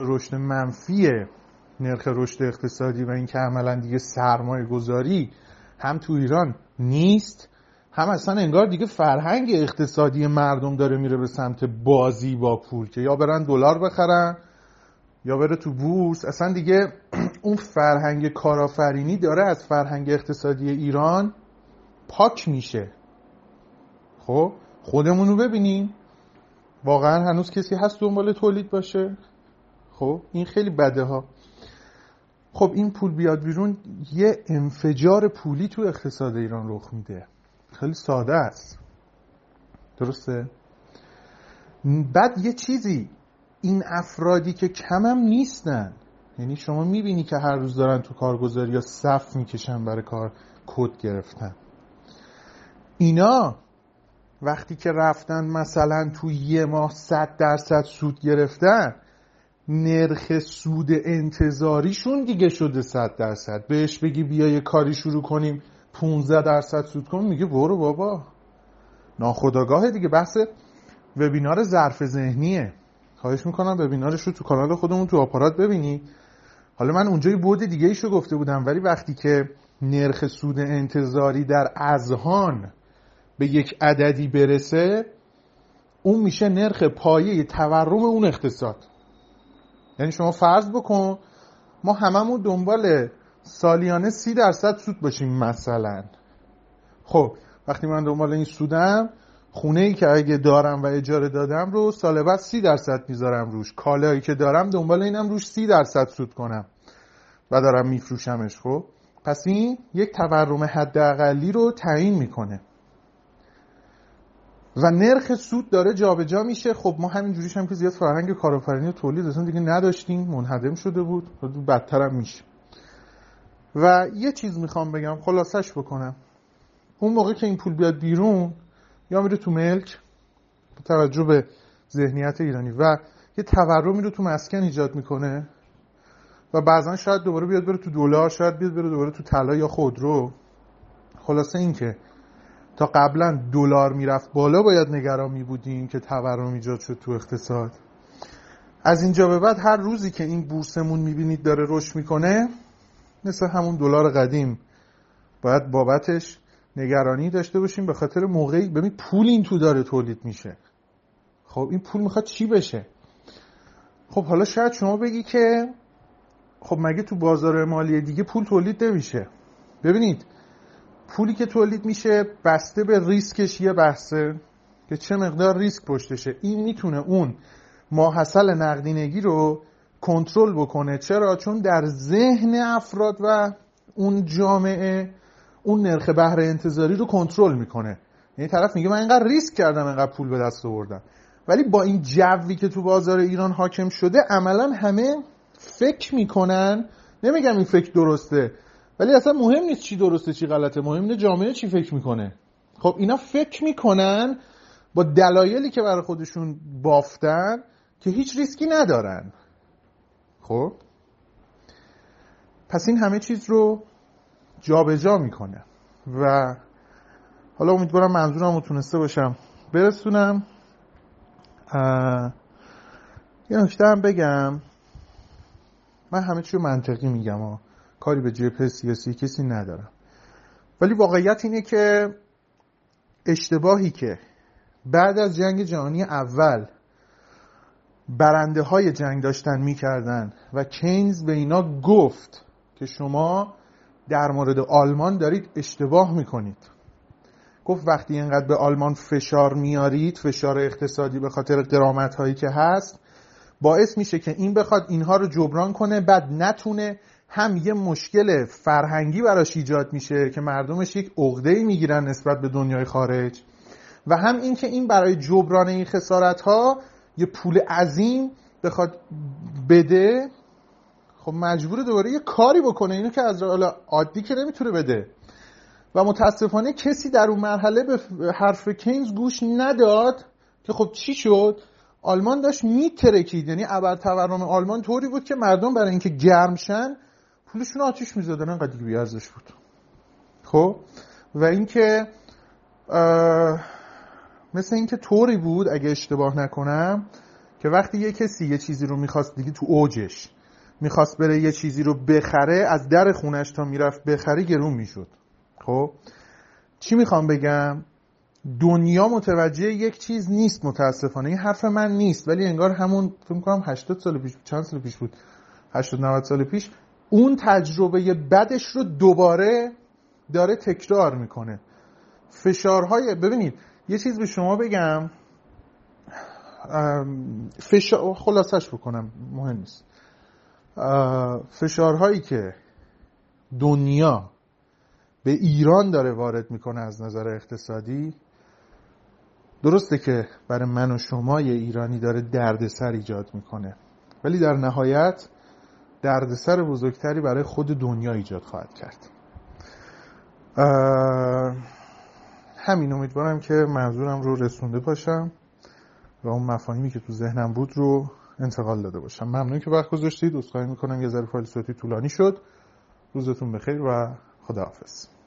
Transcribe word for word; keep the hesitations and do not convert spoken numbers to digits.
رشد منفی نرخ رشد اقتصادی و اینکه عملا دیگه سرمایه گذاری هم تو ایران نیست، هم اصلا انگار دیگه فرهنگ اقتصادی مردم داره میره به سمت بازی با پول که یا برن دلار بخرن یا بره تو بورس. اصلا دیگه اون فرهنگ کارآفرینی داره از فرهنگ اقتصادی ایران پاک میشه. خب خودمونو ببینیم، واقعا هنوز کسی هست دنبال تولید باشه؟ خب این خیلی بده ها. خب این پول بیاد بیرون یه انفجار پولی تو اقتصاد ایران رخ میده. خیلی ساده است، درسته؟ بعد یه چیزی، این افرادی که کمم نیستن، یعنی شما میبینی که هر روز دارن تو کارگزاری یا صف میکشن برای کار کد گرفتن، اینا وقتی که رفتن مثلا تو یه ماه صد درصد سود گرفتن، نرخ سود انتظاریشون دیگه شده صد درصد. بهش بگی بیا یه کاری شروع کنیم پونزده درصد سود کنیم، میگه برو بابا، ناخودآگاه دیگه. بحث وبینار ظرف ذهنیه، خواهش میکنم وبینارش رو تو کانال خودمون تو آپارات ببینی. حالا من اونجا یه بود دیگه ایشو گفته بودم، ولی وقتی که نرخ سود انتظاری در اذهان به یک عددی برسه، اون میشه نرخ پایه تورم اون اقتصاد. یعنی شما فرض بکن ما هممون دنبال سالیانه سی درصد سود باشیم مثلا. خب وقتی من دنبال این سودم، خونه ای که اگه دارم و اجاره دادم رو سال بعد سی درصد میذارم روش، کالایی که دارم دنبال اینم روش سی درصد سود کنم و دارم میفروشمش. خب پس این یک تورم حداقلی رو تعیین میکنه و نرخ سود داره جابجا میشه. خب ما همین جوریش هم که زیاد فرهنگ کارآفرینی و تولید اصلا دیگه نداشتیم، منهدم شده بود، بدتر هم میشه. و یه چیز میخوام بگم، خلاصش بکنم، اون موقع که این پول بیاد بیرون یا میره تو ملک با توجه به ذهنیت ایرانی و یه تورمی رو تو مسکن ایجاد میکنه و بعضا شاید دوباره بیاد بره تو دلار، شاید بیاد بره دوباره تو طلا یا خودرو. خلاصه این که تا قبلا دلار میرفت بالا باید نگران میبودیم که تورم ایجاد شد تو اقتصاد. از اینجا به بعد هر روزی که این بورسمون میبینید داره رشد میکنه، مثل همون دلار قدیم باید بابتش نگرانی داشته باشیم، به خاطر موقعی ببین پول این تو داره تولید میشه. خب این پول میخواد چی بشه؟ خب حالا شاید شما بگی که خب مگه تو بازار مالی دیگه پول تولید نمیشه؟ ببینید پولی که تولید میشه بسته به ریسکش یه بحثه که چه مقدار ریسک پشتشه. این میتونه اون ماحصل نقدینگی رو کنترل بکنه. چرا؟ چون در ذهن افراد و اون جامعه اون نرخ بهره انتظاری رو کنترل میکنه. یعنی طرف میگه من اینقدر ریسک کردم اینقدر پول به دست آوردم. ولی با این جوی که تو بازار ایران حاکم شده، عملا همه فکر میکنن، نمیگم این فکر درسته، ولی اصلا مهم نیست چی درسته چی غلطه، مهم اینه جامعه چی فکر میکنه. خب اینا فکر میکنن با دلایلی که برای خودشون بافتن که هیچ ریسکی ندارن. خب پس این همه چیز رو جابجا میکنه و حالا امیدوارم منظورم رو تونسته باشم برسونم. یه نکته هم بگم، من همه چی رو منطقی میگم ها، کاری به جبهه سیاسی کسی ندارم، ولی واقعیت اینه که اشتباهی که بعد از جنگ جهانی اول برنده های جنگ داشتن میکردن و کینز به اینا گفت که شما در مورد آلمان دارید اشتباه میکنید. گفت وقتی اینقدر به آلمان فشار میارید، فشار اقتصادی به خاطر غرامت هایی که هست، باعث میشه که این بخواد اینها رو جبران کنه، بعد نتونه، هم یه مشکل فرهنگی براش ایجاد میشه که مردمش یک عقده‌ای میگیرن نسبت به دنیای خارج، و هم این که این برای جبران این خسارت ها یه پول عظیم بخواد بده، خب مجبوره دوباره یه کاری بکنه. اینو که از راه عادی که نمیتونه بده و متاسفانه کسی در اون مرحله به حرف کینز گوش نداد که خب چی شد؟ آلمان داشت میترکید. یعنی ابر تورم آلمان طوری بود که مردم برای اینکه گرم شن پولشون آتیش میزدن، انقدر دیگه بی‌ارزش بود. خب و اینکه مثل اینکه طوری بود اگه اشتباه نکنم که وقتی یه کسی یه چیزی رو میخواست دیگه تو اوجش میخواست بره یه چیزی رو بخره، از در خونش تا میرفت بخره گرون میشد. خب چی میخوام بگم؟ دنیا متوجه یک چیز نیست متاسفانه. این حرف من نیست، ولی انگار همون فکر می‌کنم هشتاد سال پیش، چند سال پیش بود، هشتاد نود سال پیش، اون تجربه بدش رو دوباره داره تکرار میکنه. فشارهای، ببینید یه چیز به شما بگم، فشار خلاصش بکنم مهم نیست. فشارهایی که دنیا به ایران داره وارد میکنه از نظر اقتصادی، درسته که برای من و شما یه ایرانی داره دردسر ایجاد میکنه، ولی در نهایت دردسر بزرگتری برای خود دنیا ایجاد خواهد کرد. همین، امیدوارم که منظورم رو رسونده باشم و اون مفاهیمی که تو ذهنم بود رو انتقال داده باشم. ممنون که وقت گذاشتید. عذرخواهی میکنم یه ذره فایل صوتی طولانی شد. روزتون بخیر و خداحافظ.